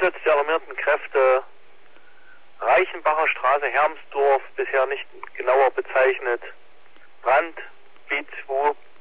Einsatz der alarmierten Kräfte Reichenbacher Straße, Hermsdorf, bisher nicht genauer bezeichnet. Brand B2